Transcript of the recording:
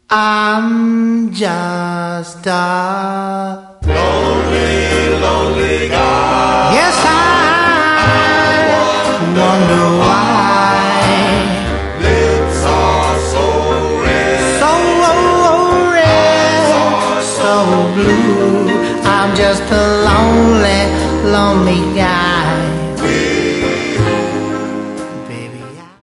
I'm just a lonely guy. Yes, I wonder why lips are so red, so blue. I'm just a lonely guy.